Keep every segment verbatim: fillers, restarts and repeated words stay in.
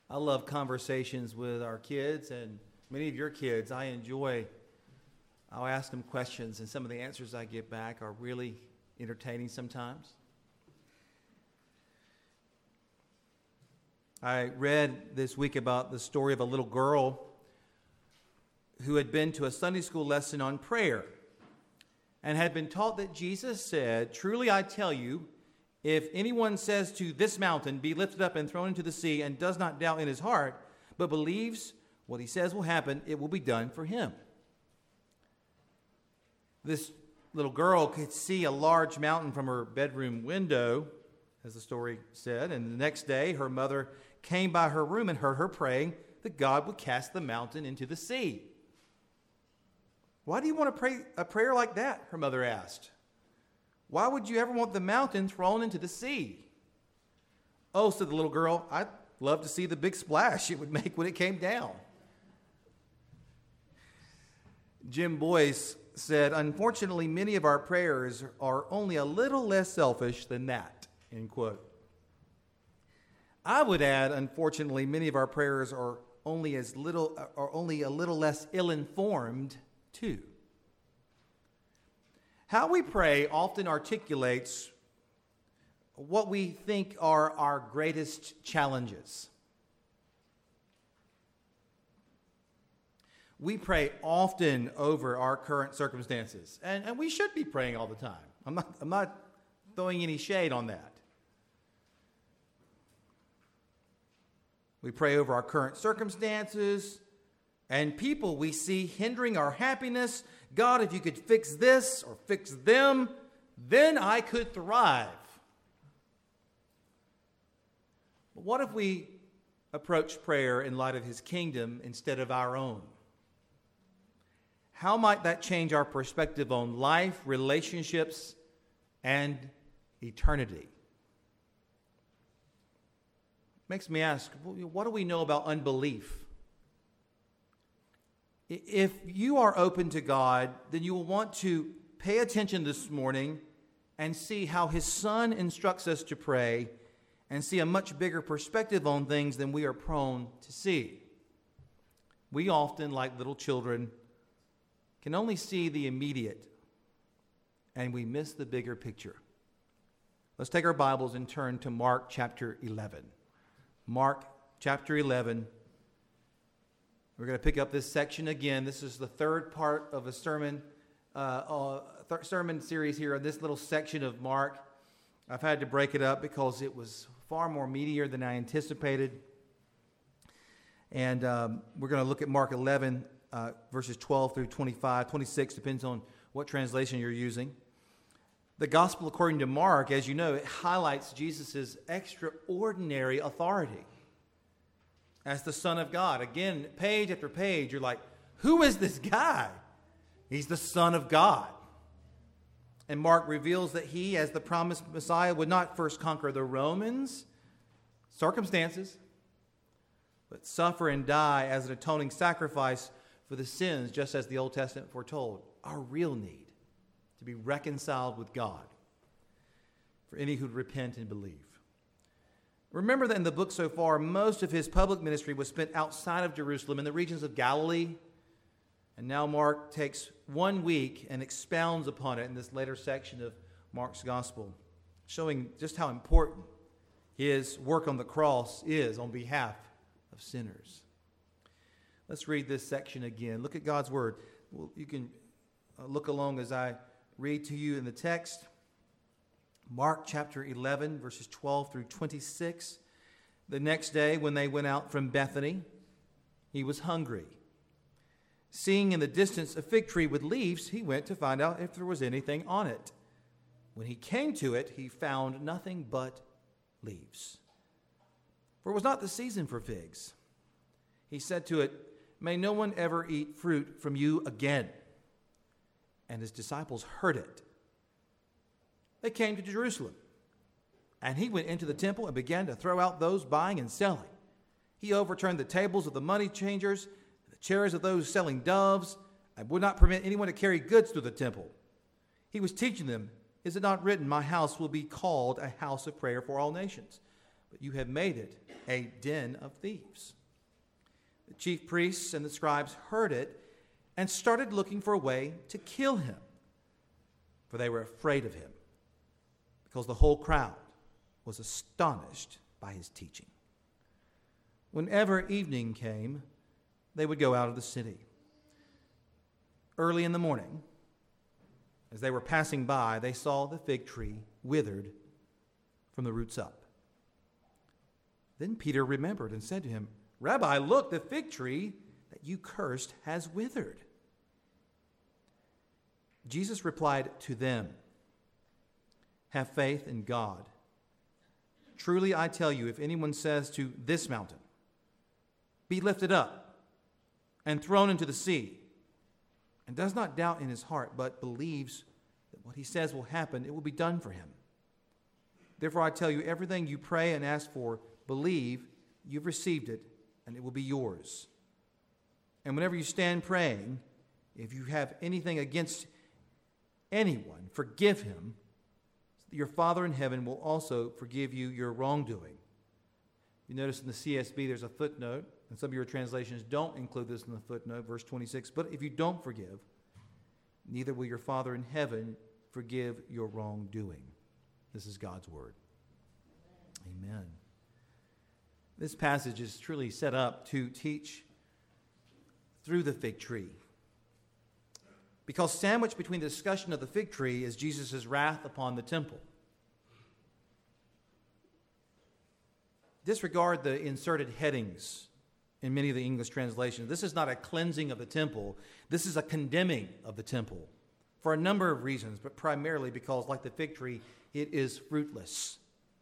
I love conversations with our kids and many of your kids. I enjoy, I'll ask them questions, and some of the answers I get back are really entertaining sometimes. I read this week about the story of a little girl who had been to a Sunday school lesson on prayer and had been taught that Jesus said, "Truly I tell you, if anyone says to this mountain, 'Be lifted up and thrown into the sea,' and does not doubt in his heart, but believes what he says will happen, it will be done for him." This little girl could see a large mountain from her bedroom window, as the story said, and the next day her mother came by her room and heard her praying that God would cast the mountain into the sea. "Why do you want to pray a prayer like that?" her mother asked. "Why would you ever want the mountain thrown into the sea?" "Oh," said the little girl, "I'd love to see the big splash it would make when it came down." Jim Boyce said, "Unfortunately, many of our prayers are only a little less selfish than that," end quote. I would add, unfortunately, many of our prayers are only as little, are only a little less ill-informed too. How we pray often articulates what we think are our greatest challenges. We pray often over our current circumstances, and, and we should be praying all the time. I'm not, I'm not throwing any shade on that. We pray over our current circumstances and people we see hindering our happiness. "God, if you could fix this or fix them, then I could thrive." But what if we approach prayer in light of his kingdom instead of our own? How might that change our perspective on life, relationships, and eternity? Makes me ask, what do we know about unbelief? If you are open to God, then you will want to pay attention this morning and see how his Son instructs us to pray and see a much bigger perspective on things than we are prone to see. We often, like little children, can only see the immediate, and we miss the bigger picture. Let's take our Bibles and turn to Mark chapter eleven. Mark chapter eleven. We're going to pick up this section again. This is the third part of a sermon uh, uh, th- sermon series here in this little section of Mark. I've had to break it up because it was far more meatier than I anticipated. And um, we're going to look at Mark eleven, uh, verses twelve through twenty-five, twenty-six, depends on what translation you're using. The Gospel according to Mark, as you know, it highlights Jesus' extraordinary authority as the Son of God. Again, page after page, you're like, who is this guy? He's the Son of God. And Mark reveals that he, as the promised Messiah, would not first conquer the Romans, circumstances, but suffer and die as an atoning sacrifice for the sins, just as the Old Testament foretold. Our real need to be reconciled with God for any who repent and believe. Remember that in the book so far, most of his public ministry was spent outside of Jerusalem in the regions of Galilee. And now Mark takes one week and expounds upon it in this later section of Mark's gospel, showing just how important his work on the cross is on behalf of sinners. Let's read this section again. Look at God's word. Well, you can look along as I read to you in the text. Mark chapter eleven, verses twelve through twenty-six. The next day, when they went out from Bethany, he was hungry. Seeing in the distance a fig tree with leaves, he went to find out if there was anything on it. When he came to it, he found nothing but leaves, for it was not the season for figs. He said to it, "May no one ever eat fruit from you again." And his disciples heard it. They came to Jerusalem, and he went into the temple and began to throw out those buying and selling. He overturned the tables of the money changers, the chairs of those selling doves, and would not permit anyone to carry goods through the temple. He was teaching them, "Is it not written, 'My house will be called a house of prayer for all nations'? but you have made it a den of thieves." The chief priests and the scribes heard it and started looking for a way to kill him, for they were afraid of him, because the whole crowd was astonished by his teaching. Whenever evening came, they would go out of the city. Early in the morning, as they were passing by, they saw the fig tree withered from the roots up. Then Peter remembered and said to him, "Rabbi, look, the fig tree that you cursed has withered." Jesus replied to them, "Have faith in God. Truly I tell you, if anyone says to this mountain, 'Be lifted up and thrown into the sea,' and does not doubt in his heart, but believes that what he says will happen, it will be done for him. Therefore I tell you, everything you pray and ask for, believe you've received it, and it will be yours. And whenever you stand praying, if you have anything against anyone, forgive him. Your Father in heaven will also forgive you your wrongdoing." You notice in the C S B there's a footnote, and some of your translations don't include this in the footnote, verse twenty-six. "But if you don't forgive, neither will your Father in heaven forgive your wrongdoing." This is God's word. Amen. This passage is truly set up to teach through the fig tree, because sandwiched between the discussion of the fig tree is Jesus' wrath upon the temple. Disregard the inserted headings in many of the English translations. This is not a cleansing of the temple. This is a condemning of the temple for a number of reasons, but primarily because, like the fig tree, it is fruitless.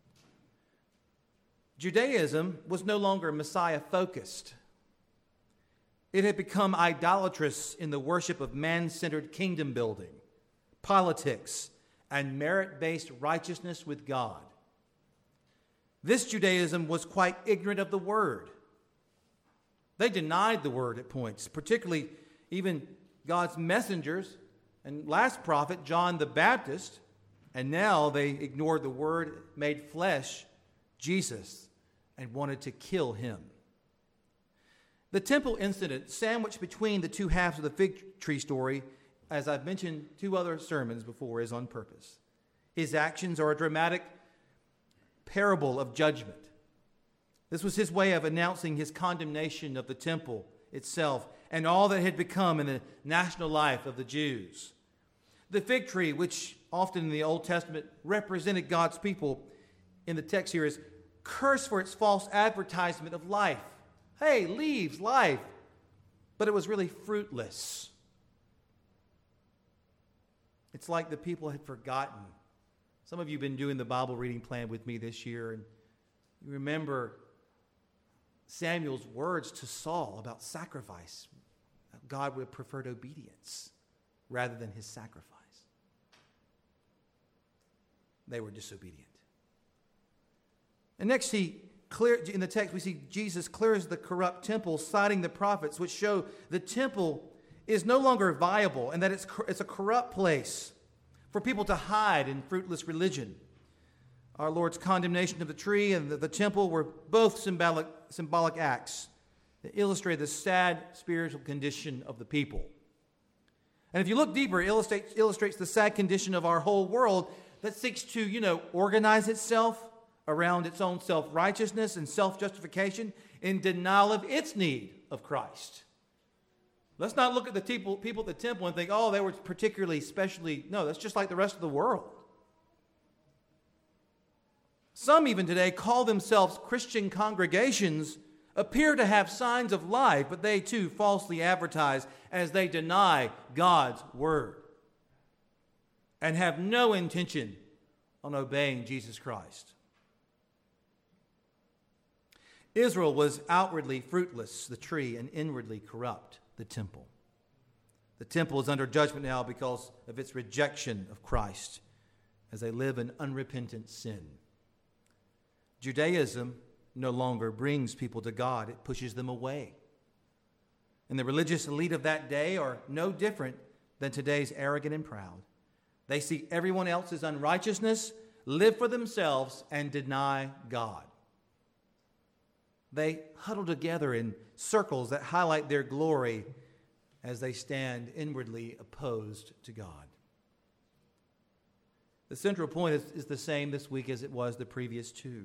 Judaism was no longer Messiah-focused. It had become idolatrous in the worship of man-centered kingdom building, politics, and merit-based righteousness with God. This Judaism was quite ignorant of the Word. They denied the Word at points, particularly even God's messengers and last prophet, John the Baptist, and now they ignored the Word made flesh, Jesus, and wanted to kill him. The temple incident, sandwiched between the two halves of the fig tree story, as I've mentioned two other sermons before, is on purpose. His actions are a dramatic parable of judgment. This was his way of announcing his condemnation of the temple itself and all that had become in the national life of the Jews. The fig tree, which often in the Old Testament represented God's people, in the text here is cursed for its false advertisement of life. Hey, leaves, life. But it was really fruitless. It's like the people had forgotten. Some of you have been doing the Bible reading plan with me this year, and you remember Samuel's words to Saul about sacrifice. God would have preferred obedience rather than his sacrifice. They were disobedient. And next, he clear in the text we see Jesus clears the corrupt temple, citing the prophets, which show the temple is no longer viable and that it's it's a corrupt place for people to hide in fruitless religion. Our Lord's condemnation of the tree and the, the temple were both symbolic symbolic acts that illustrate the sad spiritual condition of the people. And if you look deeper, it illustrates, illustrates the sad condition of our whole world that seeks to, you know, organize itself around its own self-righteousness and self-justification in denial of its need of Christ. Let's not look at the people, people at the temple and think, oh, they were particularly, specially. No, that's just like the rest of the world. Some even today call themselves Christian congregations, appear to have signs of life, but they too falsely advertise as they deny God's word and have no intention on obeying Jesus Christ. Israel was outwardly fruitless, the tree, and inwardly corrupt, the temple. The temple is under judgment now because of its rejection of Christ as they live in unrepentant sin. Judaism no longer brings people to God. It pushes them away. And the religious elite of that day are no different than today's arrogant and proud. They see everyone else's unrighteousness, live for themselves, and deny God. They huddle together in circles that highlight their glory as they stand inwardly opposed to God. The central point is, is the same this week as it was the previous two.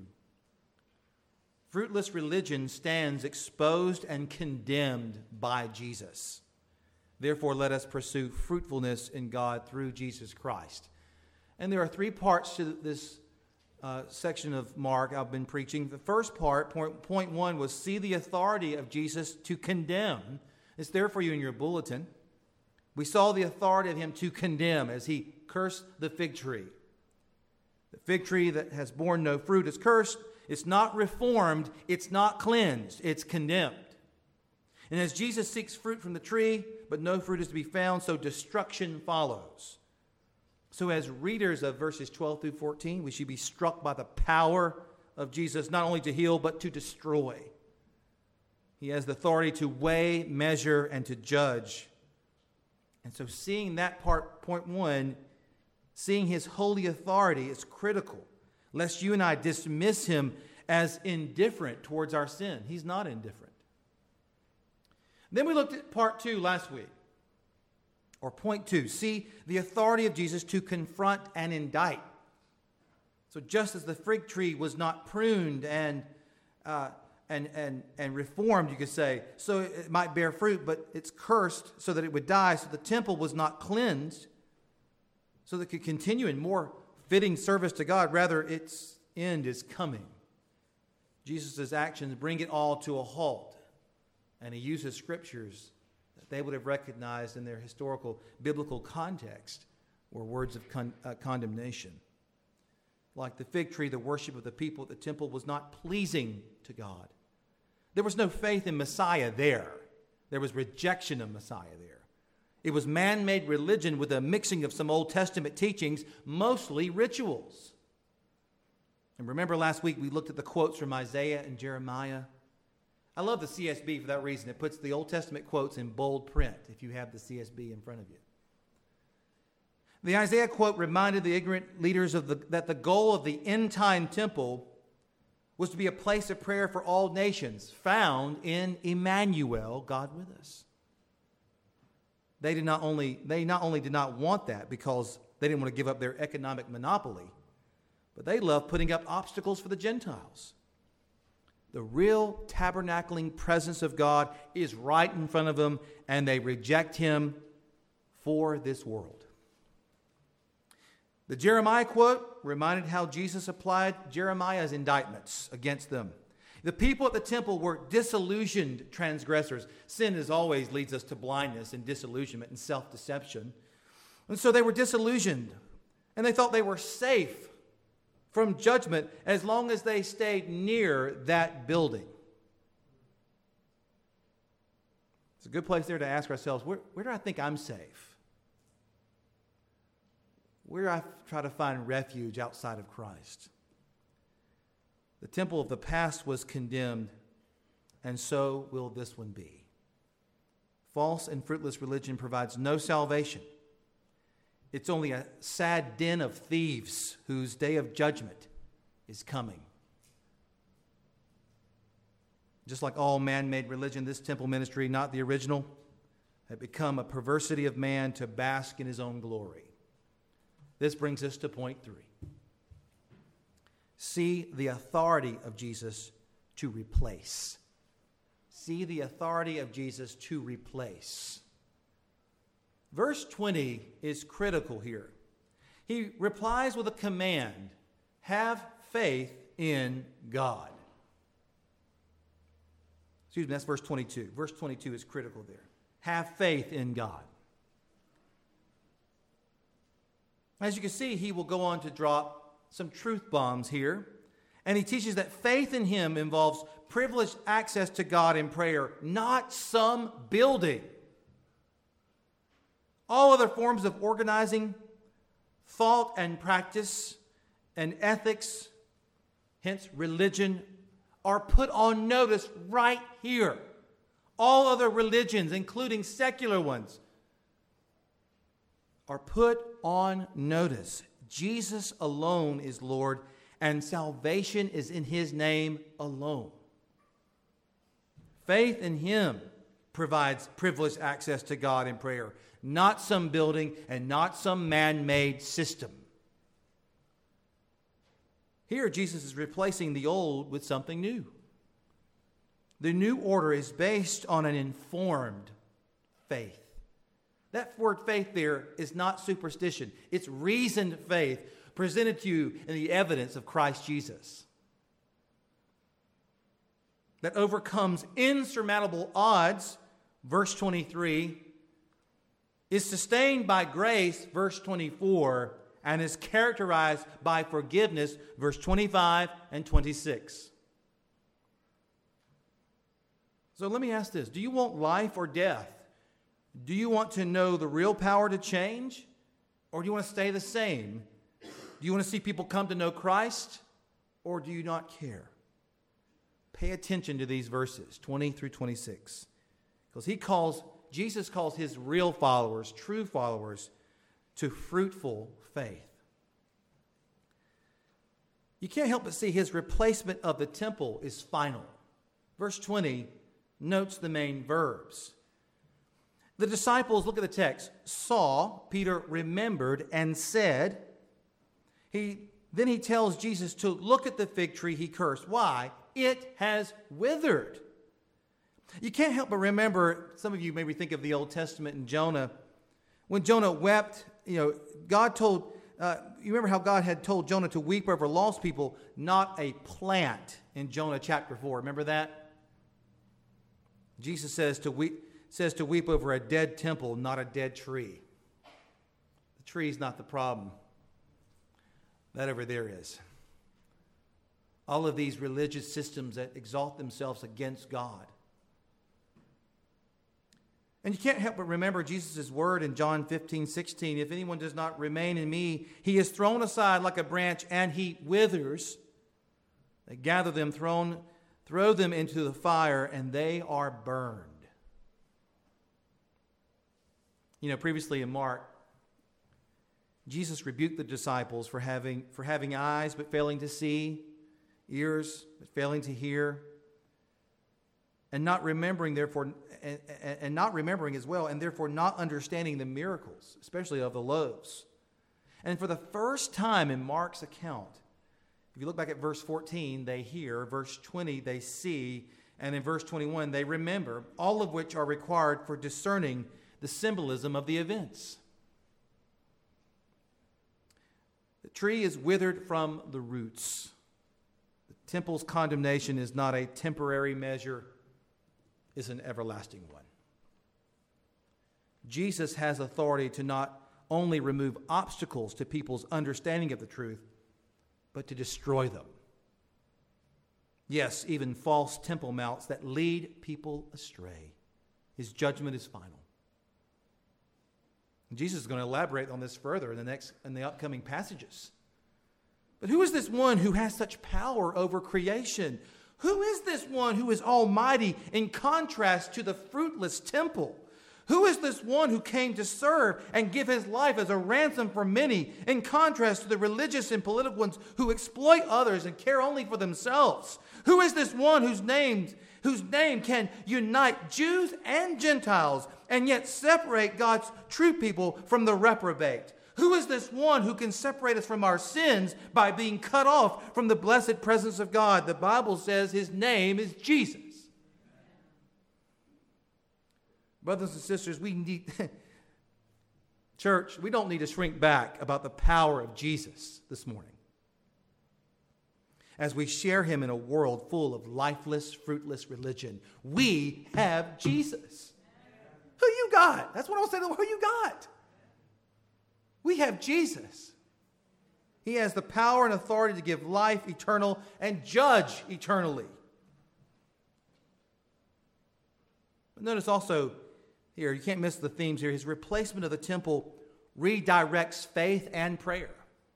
Fruitless religion stands exposed and condemned by Jesus. Therefore, let us pursue fruitfulness in God through Jesus Christ. And there are three parts to this uh, section of Mark I've been preaching. The first part, point, point one, was see the authority of Jesus to condemn. It's there for you in your bulletin. We saw the authority of him to condemn as he cursed the fig tree. The fig tree that has borne no fruit is cursed. It's not reformed. It's not cleansed. It's condemned. And as Jesus seeks fruit from the tree, but no fruit is to be found, so destruction follows. So as readers of verses twelve through fourteen, we should be struck by the power of Jesus, not only to heal, but to destroy. He has the authority to weigh, measure, and to judge. And so seeing that part, point one, seeing his holy authority is critical, lest you and I dismiss him as indifferent towards our sin. He's not indifferent. Then we looked at part two last week, or point two, see the authority of Jesus to confront and indict. So just as the fig tree was not pruned and uh, and and and reformed, you could say, so it might bear fruit, but it's cursed so that it would die. So the temple was not cleansed, so that it could continue in more fitting service to God. Rather, its end is coming. Jesus' actions bring it all to a halt. And he uses scriptures that they would have recognized in their historical biblical context were words of con- uh, condemnation. Like the fig tree, the worship of the people at the temple was not pleasing to God. There was no faith in Messiah there. There was rejection of Messiah there. It was man-made religion with a mixing of some Old Testament teachings, mostly rituals. And remember last week we looked at the quotes from Isaiah and Jeremiah. I love the C S B for that reason. It puts the Old Testament quotes in bold print if you have the C S B in front of you. The Isaiah quote reminded the ignorant leaders of the, that the goal of the end-time temple was to be a place of prayer for all nations, found in Emmanuel, God with us. They did not only, they not only did not want that because they didn't want to give up their economic monopoly, but they loved putting up obstacles for the Gentiles. The real tabernacling presence of God is right in front of them, and they reject him for this world. The Jeremiah quote reminded how Jesus applied Jeremiah's indictments against them. The people at the temple were disillusioned transgressors. Sin, as always, leads us to blindness and disillusionment and self-deception. And so they were disillusioned, and they thought they were safe from judgment as long as they stayed near that building. It's a good place there to ask ourselves, where, where do I think I'm safe? Where do I try to find refuge outside of Christ? The temple of the past was condemned, and so will this one be. False and fruitless religion provides no salvation. It's only a sad den of thieves whose day of judgment is coming. Just like all man-made religion, this temple ministry, not the original, had become a perversity of man to bask in his own glory. This brings us to point three. See the authority of Jesus to replace. See the authority of Jesus to replace. Verse twenty is critical here. He replies with a command, have faith in God. Excuse me, that's verse twenty-two. Verse twenty-two is critical there. Have faith in God. As you can see, he will go on to drop some truth bombs here. And he teaches that faith in him involves privileged access to God in prayer, not some building. All other forms of organizing, thought and practice, and ethics, hence religion, are put on notice right here. All other religions, including secular ones, are put on notice. Jesus alone is Lord, and salvation is in his name alone. Faith in him provides privileged access to God in prayer, not some building and not some man-made system. Here, Jesus is replacing the old with something new. The new order is based on an informed faith. That word faith there is not superstition. It's reasoned faith presented to you in the evidence of Christ Jesus that overcomes insurmountable odds, verse twenty-three, is sustained by grace, verse twenty-four, and is characterized by forgiveness, verse twenty-five and twenty-six. So let me ask this. Do you want life or death? Do you want to know the real power to change? Or do you want to stay the same? Do you want to see people come to know Christ? Or do you not care? Pay attention to these verses, twenty through twenty-six. Because he calls, Jesus calls his real followers, true followers, to fruitful faith. You can't help but see his replacement of the temple is final. Verse twenty notes the main verbs. The disciples, look at the text, saw, Peter remembered and said. He then he tells Jesus to look at the fig tree he cursed. Why? It has withered. You can't help but remember, some of you maybe think of the Old Testament and Jonah. When Jonah wept, you know, God told, uh, you remember how God had told Jonah to weep over lost people, not a plant in Jonah chapter four. Remember that? Jesus says to weep, says to weep over a dead temple, not a dead tree. The tree is not the problem. That over there is. All of these religious systems that exalt themselves against God. And you can't help but remember Jesus' word in John fifteen, sixteen. If anyone does not remain in me, he is thrown aside like a branch and he withers. They gather them, thrown, throw them into the fire, and they are burned. You know, previously in Mark, Jesus rebuked the disciples for having, for having eyes but failing to see, ears but failing to hear, and not remembering, therefore, and, and not remembering as well, and therefore not understanding the miracles, especially of the loaves. And for the first time in Mark's account, if you look back at verse fourteen, they hear, verse twenty, they see, and in verse twenty-one, they remember, all of which are required for discerning the symbolism of the events. The tree is withered from the roots. The temple's condemnation is not a temporary measure, it's an everlasting one. Jesus has authority to not only remove obstacles to people's understanding of the truth, but to destroy them. Yes, even false temple mounts that lead people astray. His judgment is final. Jesus is going to elaborate on this further in the next in the upcoming passages. But who is this one who has such power over creation? Who is this one who is almighty in contrast to the fruitless temple? Who is this one who came to serve and give his life as a ransom for many, in contrast to the religious and political ones who exploit others and care only for themselves? Who is this one whose name, whose name can unite Jews and Gentiles and yet separate God's true people from the reprobate? Who is this one who can separate us from our sins by being cut off from the blessed presence of God? The Bible says his name is Jesus. Brothers and sisters, we need, church, we don't need to shrink back about the power of Jesus this morning as we share him in a world full of lifeless, fruitless religion. We have Jesus. Who you got? That's what I was saying. Who you got? We have Jesus. He has the power and authority to give life eternal and judge eternally. But notice also, here, you can't miss the themes here. His replacement of the temple redirects faith and prayer.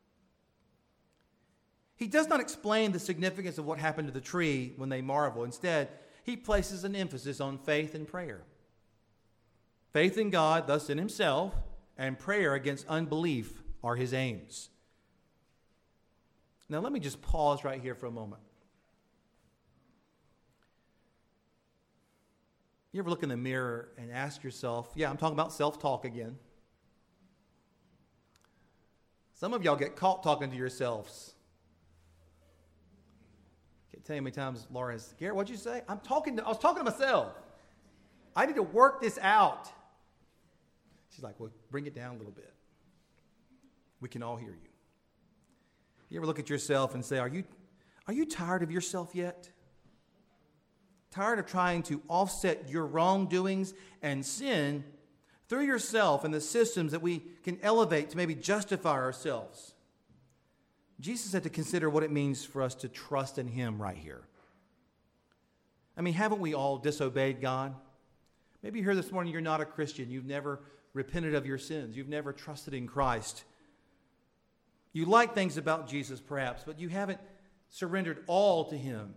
He does not explain the significance of what happened to the tree when they marvel. Instead, he places an emphasis on faith and prayer. Faith in God, thus in himself, and prayer against unbelief are his aims. Now, let me just pause right here for a moment. You ever look in the mirror and ask yourself, yeah, I'm talking about self-talk again. Some of y'all get caught talking to yourselves. Can't tell you how many times Laura has, Garrett, what'd you say? I'm talking to, I was talking to myself. I need to work this out. She's like, well, bring it down a little bit. We can all hear you. You ever look at yourself and say, are you, are you tired of yourself yet? Tired of trying to offset your wrongdoings and sin through yourself and the systems that we can elevate to maybe justify ourselves? Jesus had to consider what it means for us to trust in him right here. I mean, haven't we all disobeyed God? Maybe you're here this morning, you're not a Christian. You've never repented of your sins. You've never trusted in Christ. You like things about Jesus, perhaps, but you haven't surrendered all to him.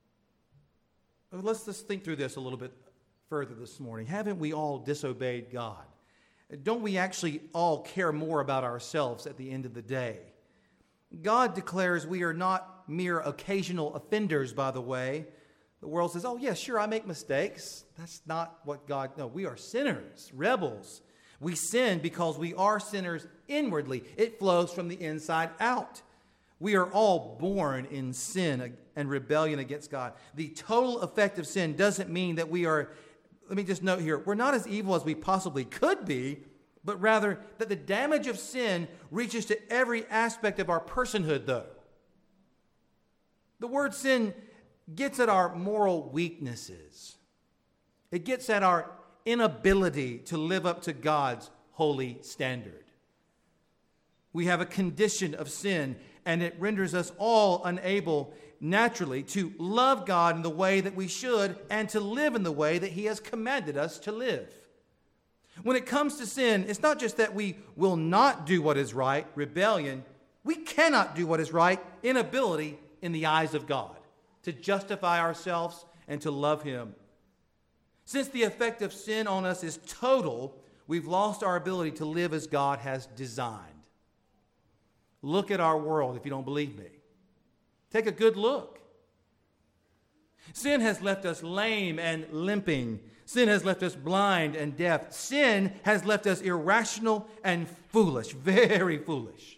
Let's just think through this a little bit further this morning. Haven't we all disobeyed God? Don't we actually all care more about ourselves at the end of the day? God declares we are not mere occasional offenders, by the way. The world says, oh, yeah, sure, I make mistakes. That's not what God... No, we are sinners, rebels. We sin because we are sinners inwardly. It flows from the inside out. We are all born in sin and rebellion against God. The total effect of sin doesn't mean that we are, let me just note here, we're not as evil as we possibly could be, but rather that the damage of sin reaches to every aspect of our personhood, though. The word sin gets at our moral weaknesses. It gets at our inability to live up to God's holy standard. We have a condition of sin, and it renders us all unable naturally to love God in the way that we should and to live in the way that he has commanded us to live. When it comes to sin, it's not just that we will not do what is right, rebellion. We cannot do what is right, inability in the eyes of God, to justify ourselves and to love him. Since the effect of sin on us is total, we've lost our ability to live as God has designed. Look at our world if you don't believe me. Take a good look. Sin has left us lame and limping. Sin has left us blind and deaf. Sin has left us irrational and foolish, very foolish.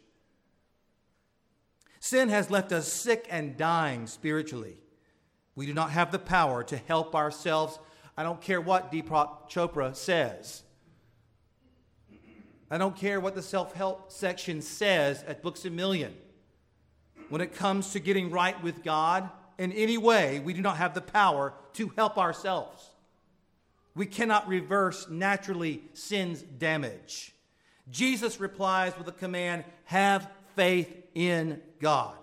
Sin has left us sick and dying spiritually. We do not have the power to help ourselves. I don't care what Deepak Chopra says. I don't care what the self-help section says at Books A Million. When it comes to getting right with God, in any way, we do not have the power to help ourselves. We cannot reverse naturally sin's damage. Jesus replies with a command, have faith in God.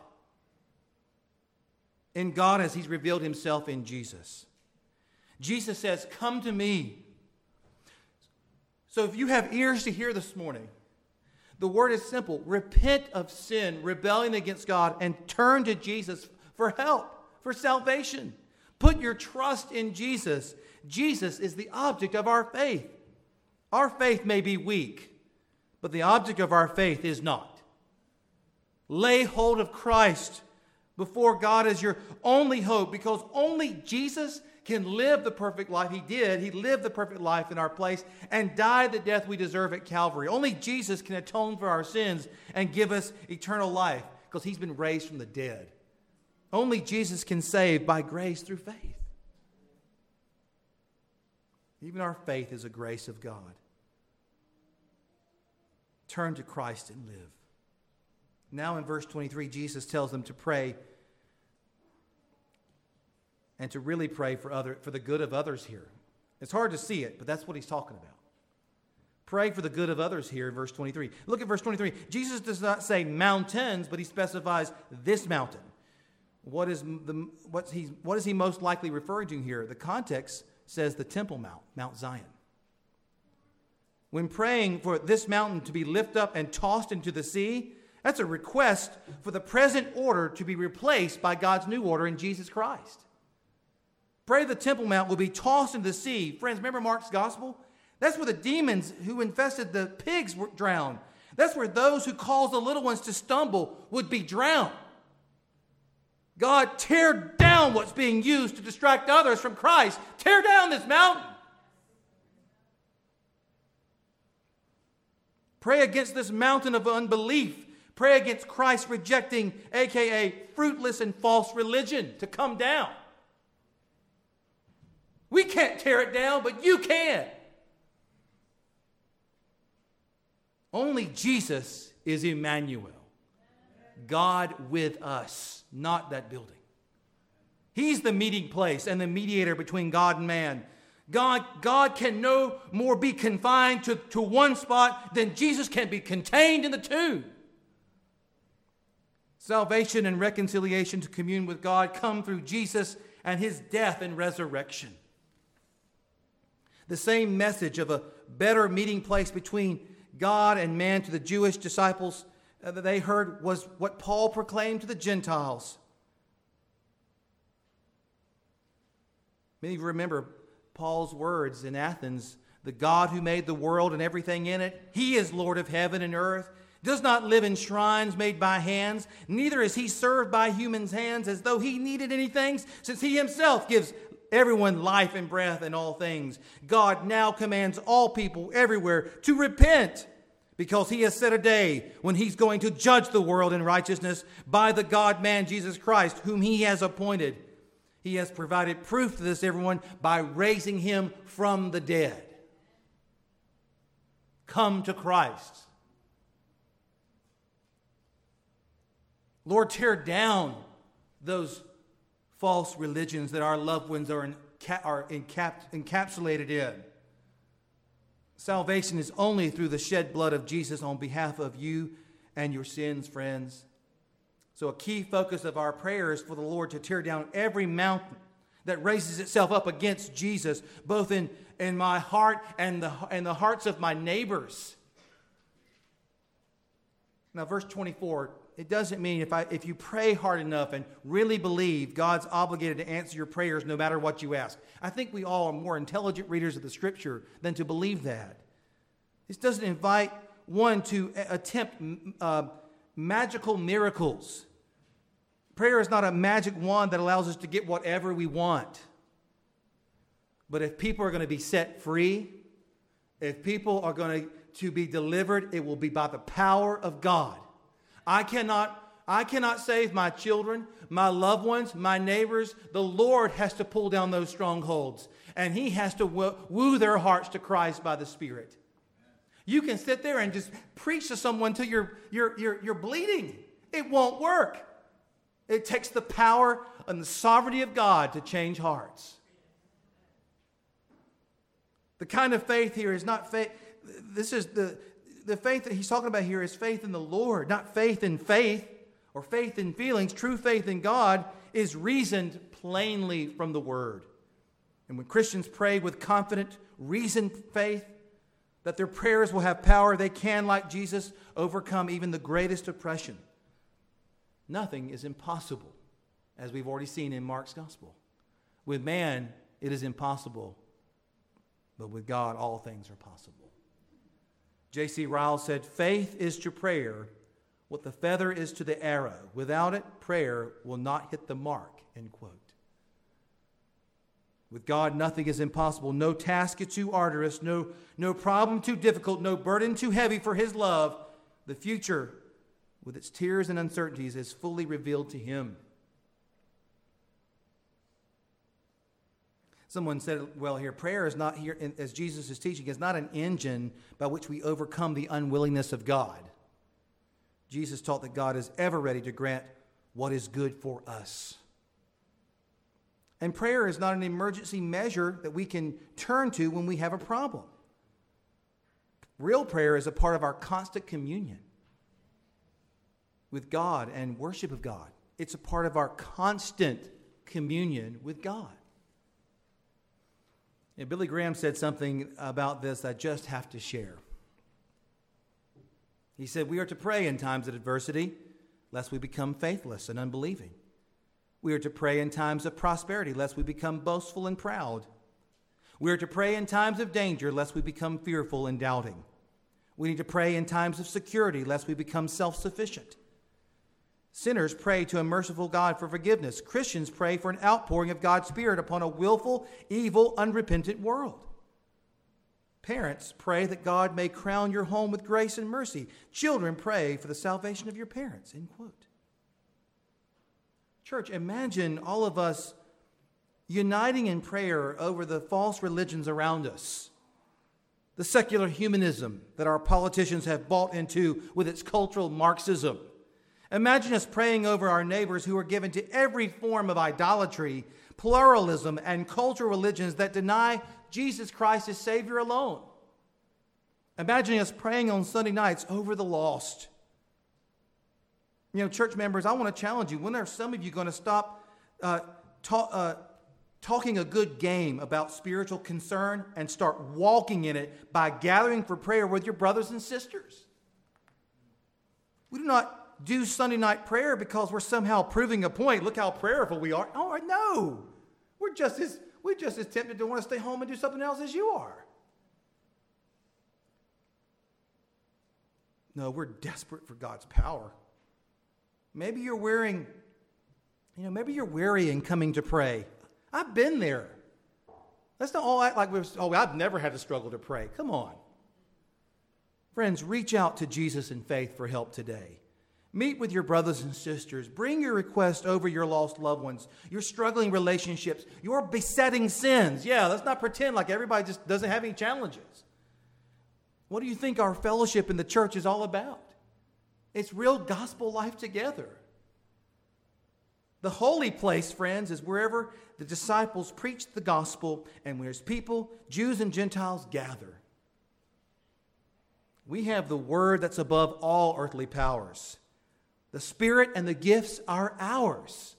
In God as he's revealed himself in Jesus. Jesus says, come to me. So if you have ears to hear this morning, the word is simple. Repent of sin, rebellion against God, and turn to Jesus for help, for salvation. Put your trust in Jesus. Jesus is the object of our faith. Our faith may be weak, but the object of our faith is not. Lay hold of Christ before God as your only hope, because only Jesus can live the perfect life he did. He lived the perfect life in our place and died the death we deserve at Calvary. Only Jesus can atone for our sins and give us eternal life because he's been raised from the dead. Only Jesus can save by grace through faith. Even our faith is a grace of God. Turn to Christ and live. Now in verse twenty-three, Jesus tells them to pray and to really pray for other for the good of others here. It's hard to see it, but that's what he's talking about. Pray for the good of others here in verse twenty-three. Look at verse twenty-three. Jesus does not say mountains, but he specifies this mountain. What is the what's he what is he most likely referring to here? The context says the Temple Mount, Mount Zion. When praying for this mountain to be lifted up and tossed into the sea, that's a request for the present order to be replaced by God's new order in Jesus Christ. Pray the Temple Mount will be tossed into the sea. Friends, remember Mark's gospel? That's where the demons who infested the pigs were drowned. That's where those who caused the little ones to stumble would be drowned. God, tear down what's being used to distract others from Christ. Tear down this mountain. Pray against this mountain of unbelief. Pray against Christ rejecting, a k a fruitless and false religion, to come down. We can't tear it down, but you can. Only Jesus is Emmanuel, God with us, not that building. He's the meeting place and the mediator between God and man. God, God can no more be confined to, to one spot than Jesus can be contained in the tomb. Salvation and reconciliation to commune with God come through Jesus and his death and resurrection. The same message of a better meeting place between God and man to the Jewish disciples uh, that they heard was what Paul proclaimed to the Gentiles. Many of you remember Paul's words in Athens, the God who made the world and everything in it, he is Lord of heaven and earth, does not live in shrines made by hands, neither is he served by human hands as though he needed anything, since he himself gives everyone life and breath and all things. God now commands all people everywhere to repent, because he has set a day when he's going to judge the world in righteousness by the God-man Jesus Christ, whom he has appointed. He has provided proof to this, everyone, by raising him from the dead. Come to Christ. Lord, tear down those false religions that our loved ones are, in, are encap, encapsulated in. Salvation is only through the shed blood of Jesus on behalf of you and your sins, friends. So a key focus of our prayer is for the Lord to tear down every mountain that raises itself up against Jesus, both in, in my heart and the, and the hearts of my neighbors. Now, verse twenty-four, it doesn't mean if, I, if you pray hard enough and really believe God's obligated to answer your prayers no matter what you ask. I think we all are more intelligent readers of the Scripture than to believe that. This doesn't invite one to attempt uh, magical miracles. Prayer is not a magic wand that allows us to get whatever we want. But if people are going to be set free, if people are going to, to be delivered, it will be by the power of God. I cannot, I cannot save my children, my loved ones, my neighbors. The Lord has to pull down those strongholds, and he has to woo, woo their hearts to Christ by the Spirit. You can sit there and just preach to someone till you're, you're, you're, you're bleeding. It won't work. It takes the power and the sovereignty of God to change hearts. The kind of faith here is not faith. This is the, the faith that he's talking about here is faith in the Lord, not faith in faith or faith in feelings. True faith in God is reasoned plainly from the Word. And when Christians pray with confident, reasoned faith, that their prayers will have power, they can, like Jesus, overcome even the greatest oppression. Nothing is impossible, as we've already seen in Mark's Gospel. With man, it is impossible, but with God, all things are possible. J C Ryle said, faith is to prayer what the feather is to the arrow. Without it, prayer will not hit the mark, end quote. With God, nothing is impossible. No task is too arduous, no, no problem too difficult, no burden too heavy for his love. The future, with its tears and uncertainties, is fully revealed to him. Someone said, well, here, prayer is not here, as Jesus is teaching, is not an engine by which we overcome the unwillingness of God. Jesus taught that God is ever ready to grant what is good for us. And prayer is not an emergency measure that we can turn to when we have a problem. Real prayer is a part of our constant communion with God and worship of God. It's a part of our constant communion with God. And Billy Graham said something about this I just have to share. He said, we are to pray in times of adversity, lest we become faithless and unbelieving. We are to pray in times of prosperity, lest we become boastful and proud. We are to pray in times of danger, lest we become fearful and doubting. We need to pray in times of security, lest we become self-sufficient. Sinners pray to a merciful God for forgiveness. Christians pray for an outpouring of God's Spirit upon a willful, evil, unrepentant world. Parents, pray that God may crown your home with grace and mercy. Children, pray for the salvation of your parents. End quote. Church, imagine all of us uniting in prayer over the false religions around us. The secular humanism that our politicians have bought into with its cultural Marxism. Imagine us praying over our neighbors who are given to every form of idolatry, pluralism, and cultural religions that deny Jesus Christ as Savior alone. Imagine us praying on Sunday nights over the lost. You know, church members, I want to challenge you. When are some of you going to stop uh, ta- uh, talking a good game about spiritual concern and start walking in it by gathering for prayer with your brothers and sisters? We do not do Sunday night prayer because we're somehow proving a point. Look how prayerful we are. Oh, no. We're just as, we're just as tempted to want to stay home and do something else as you are. No, we're desperate for God's power. Maybe you're wearing, you know, maybe you're weary in coming to pray. I've been there. Let's not all act like we're, oh, I've never had to struggle to pray. Come on. Friends, reach out to Jesus in faith for help today. Meet with your brothers and sisters. Bring your request over your lost loved ones, your struggling relationships, your besetting sins. Yeah, let's not pretend like everybody just doesn't have any challenges. What do you think our fellowship in the church is all about? It's real gospel life together. The holy place, friends, is wherever the disciples preach the gospel and where people, Jews and Gentiles, gather. We have the word that's above all earthly powers. The Spirit and the gifts are ours.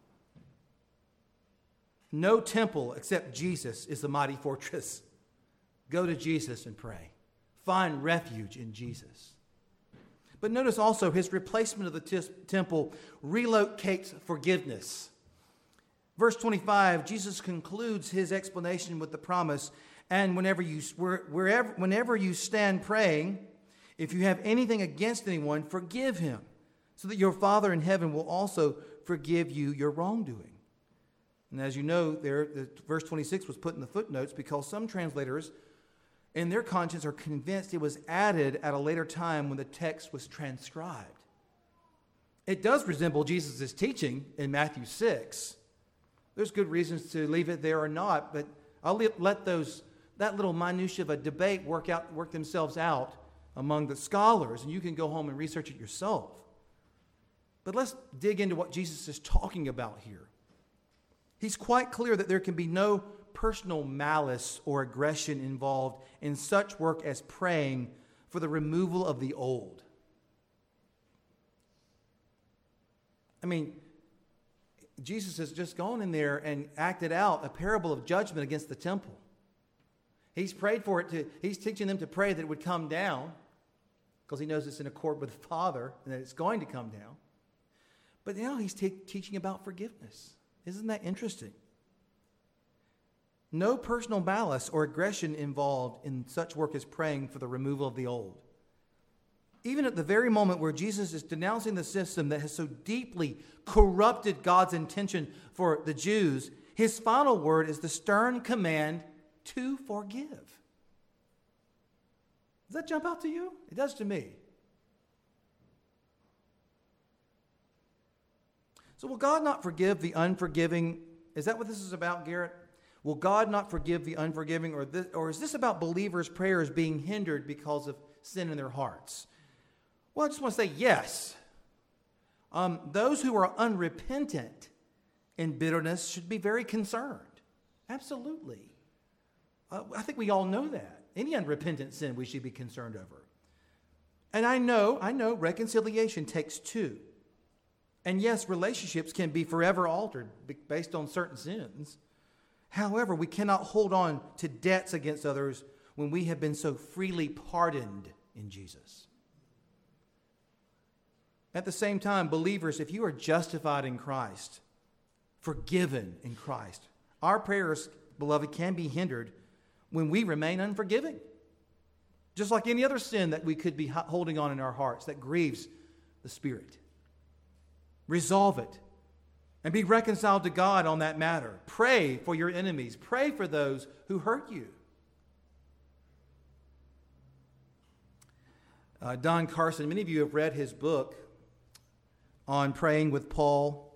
No temple except Jesus is the mighty fortress. Go to Jesus and pray. Find refuge in Jesus. But notice also his replacement of the t- temple relocates forgiveness. Verse twenty-five, Jesus concludes his explanation with the promise, and whenever you, wherever, whenever you stand praying, if you have anything against anyone, forgive him, so that your Father in heaven will also forgive you your wrongdoing. And as you know, there, the, verse twenty-six was put in the footnotes because some translators in their conscience are convinced it was added at a later time when the text was transcribed. It does resemble Jesus' teaching in Matthew six. There's good reasons to leave it there or not, but I'll let those that little minutia of a debate work out work themselves out among the scholars, and you can go home and research it yourself. But let's dig into what Jesus is talking about here. He's quite clear that there can be no personal malice or aggression involved in such work as praying for the removal of the old. I mean, Jesus has just gone in there and acted out a parable of judgment against the temple. He's prayed for it to, he's teaching them to pray that it would come down because he knows it's in accord with the Father and that it's going to come down. But now he's te- teaching about forgiveness. Isn't that interesting? No personal malice or aggression involved in such work as praying for the removal of the old. Even at the very moment where Jesus is denouncing the system that has so deeply corrupted God's intention for the Jews, his final word is the stern command to forgive. Does that jump out to you? It does to me. So will God not forgive the unforgiving? Is that what this is about, Garrett? Will God not forgive the unforgiving? Or, this, or is this about believers' prayers being hindered because of sin in their hearts? Well, I just want to say yes. Um, those who are unrepentant in bitterness should be very concerned. Absolutely. Uh, I think we all know that. Any unrepentant sin we should be concerned over. And I know, I know reconciliation takes two. And yes, relationships can be forever altered based on certain sins. However, we cannot hold on to debts against others when we have been so freely pardoned in Jesus. At the same time, believers, if you are justified in Christ, forgiven in Christ, our prayers, beloved, can be hindered when we remain unforgiving. Just like any other sin that we could be holding on in our hearts that grieves the Spirit. Resolve it and be reconciled to God on that matter. Pray for your enemies. Pray for those who hurt you. Uh, Don Carson, many of you have read his book on praying with Paul.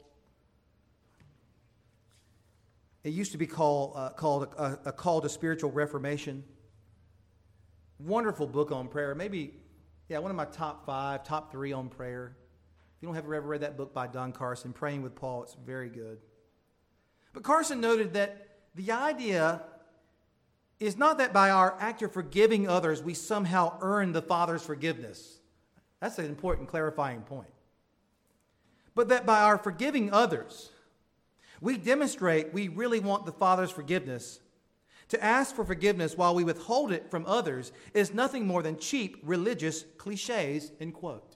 It used to be called, uh, called a, a Call to Spiritual Reformation. Wonderful book on prayer. Maybe, yeah, one of my top five, top three on prayer. If you don't have ever read that book by Don Carson, Praying with Paul, it's very good. But Carson noted that the idea is not that by our act of forgiving others, we somehow earn the Father's forgiveness. That's an important clarifying point. But that by our forgiving others, we demonstrate we really want the Father's forgiveness. To ask for forgiveness while we withhold it from others is nothing more than cheap religious cliches, end quote.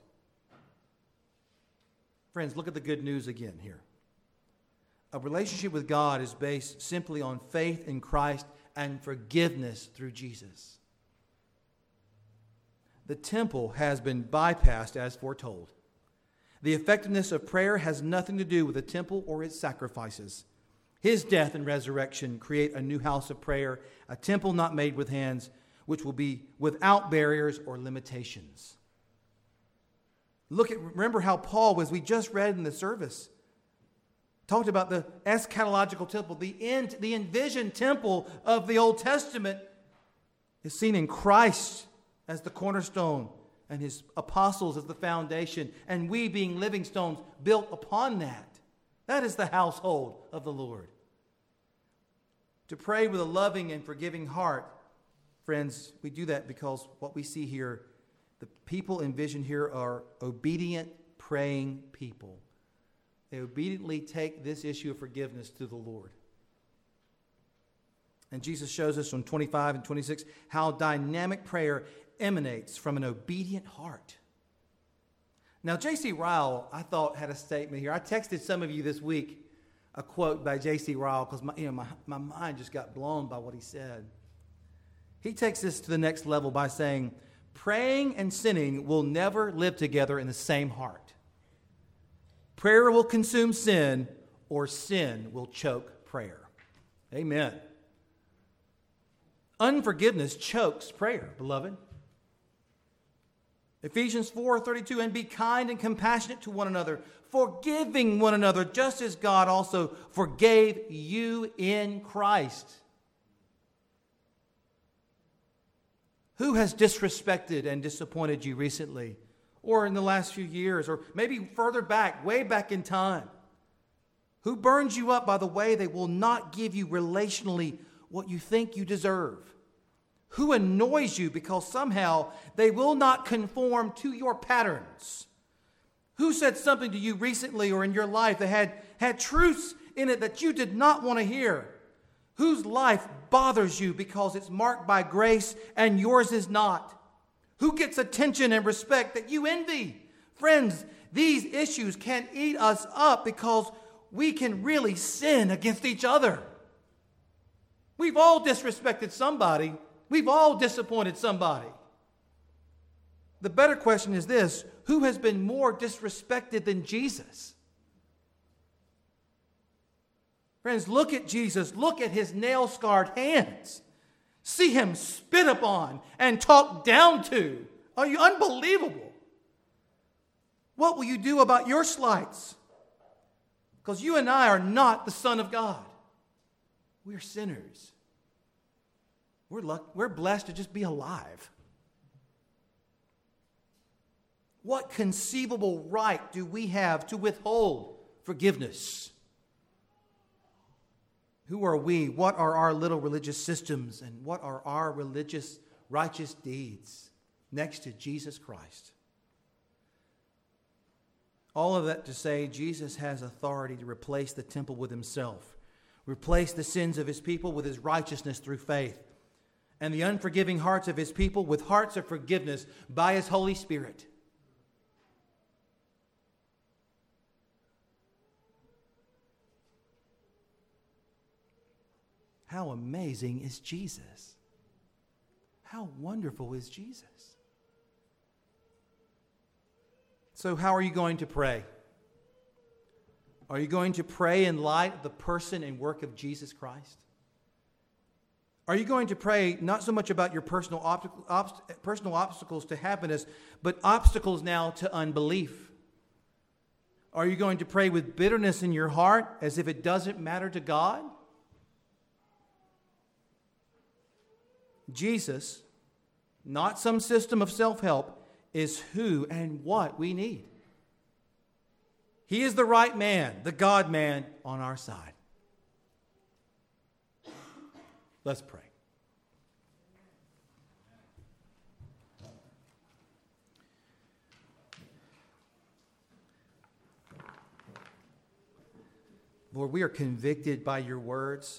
Friends, look at the good news again here. A relationship with God is based simply on faith in Christ and forgiveness through Jesus. The temple has been bypassed as foretold. The effectiveness of prayer has nothing to do with the temple or its sacrifices. His death and resurrection create a new house of prayer, a temple not made with hands, which will be without barriers or limitations. Look at, remember how Paul, as we just read in the service, talked about the eschatological temple, the end, the envisioned temple of the Old Testament is seen in Christ as the cornerstone and his apostles as the foundation, and we being living stones built upon that. That is the household of the Lord. To pray with a loving and forgiving heart, friends, we do that because what we see here, the people envisioned here are obedient, praying people. They obediently take this issue of forgiveness to the Lord. And Jesus shows us on twenty-five and twenty-six how dynamic prayer emanates from an obedient heart. Now, J C Ryle, I thought, had a statement here. I texted some of you this week a quote by J C Ryle because my, you know, my, my mind just got blown by what he said. He takes this to the next level by saying, praying and sinning will never live together in the same heart. Prayer will consume sin, or sin will choke prayer. Amen. Unforgiveness chokes prayer, beloved. Ephesians four thirty-two, and be kind and compassionate to one another, forgiving one another, just as God also forgave you in Christ. Who has disrespected and disappointed you recently? Or in the last few years, or maybe further back, way back in time? Who burns you up by the way they will not give you relationally what you think you deserve? Who annoys you because somehow they will not conform to your patterns? Who said something to you recently or in your life that had, had truths in it that you did not want to hear? Whose life bothers you because it's marked by grace and yours is not? Who gets attention and respect that you envy? Friends, these issues can eat us up because we can really sin against each other. We've all disrespected somebody. We've all disappointed somebody. The better question is this: who has been more disrespected than Jesus? Friends, look at Jesus. Look at his nail-scarred hands. See him spit upon and talked down to. Are you unbelievable? What will you do about your slights? Because you and I are not the Son of God. We're sinners. We're, luck- we're blessed to just be alive. What conceivable right do we have to withhold forgiveness? Who are we? What are our little religious systems? And what are our religious righteous deeds next to Jesus Christ? All of that to say, Jesus has authority to replace the temple with himself, replace the sins of his people with his righteousness through faith, and the unforgiving hearts of his people with hearts of forgiveness by his Holy Spirit. How amazing is Jesus? How wonderful is Jesus? So how are you going to pray? Are you going to pray in light of the person and work of Jesus Christ? Are you going to pray not so much about your personal, obstacle, obst- personal obstacles to happiness, but obstacles now to unbelief? Are you going to pray with bitterness in your heart as if it doesn't matter to God? Jesus, not some system of self-help, is who and what we need. He is the right man, the God man on our side. Let's pray. Lord, we are convicted by your words.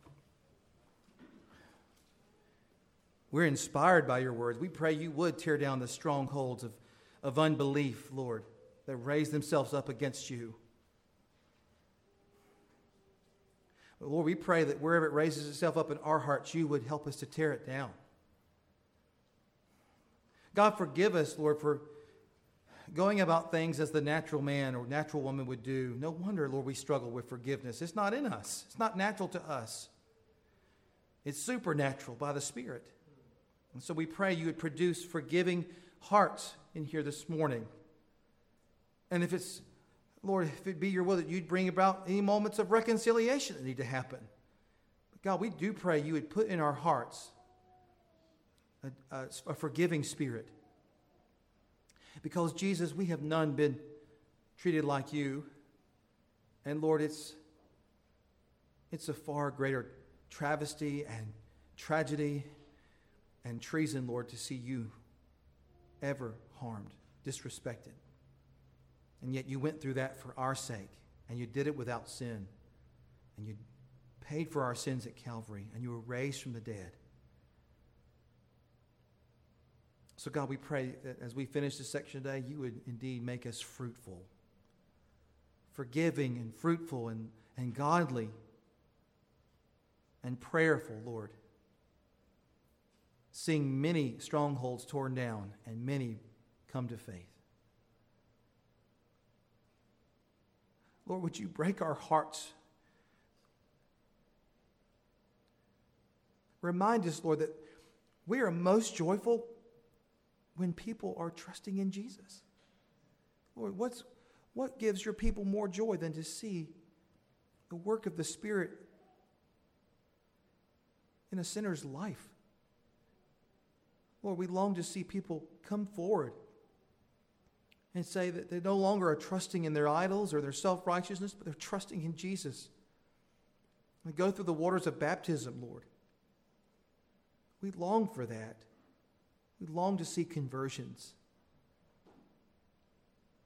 We're inspired by your words. We pray you would tear down the strongholds of, of unbelief, Lord, that raise themselves up against you. But Lord, we pray that wherever it raises itself up in our hearts, you would help us to tear it down. God, forgive us, Lord, for going about things as the natural man or natural woman would do. No wonder, Lord, we struggle with forgiveness. It's not in us. It's not natural to us. It's supernatural by the Spirit. And so we pray you would produce forgiving hearts in here this morning. And if it's, Lord, if it be your will that you'd bring about any moments of reconciliation that need to happen. But God, we do pray you would put in our hearts a, a, a forgiving spirit. Because, Jesus, we have none been treated like you. And, Lord, it's, it's a far greater travesty and tragedy and treason, Lord, to see you ever harmed, disrespected. And yet you went through that for our sake, and you did it without sin. And you paid for our sins at Calvary, and you were raised from the dead. So God, we pray that as we finish this section today, you would indeed make us fruitful, forgiving and fruitful and, and godly and prayerful, Lord. Seeing many strongholds torn down and many come to faith. Lord, would you break our hearts? Remind us, Lord, that we are most joyful when people are trusting in Jesus. Lord, what's, what gives your people more joy than to see the work of the Spirit in a sinner's life? Lord, we long to see people come forward and say that they no longer are trusting in their idols or their self-righteousness, but they're trusting in Jesus. We go through the waters of baptism, Lord. We long for that. We long to see conversions.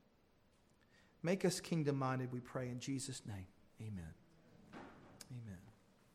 Make us kingdom-minded, we pray in Jesus' name. Amen. Amen.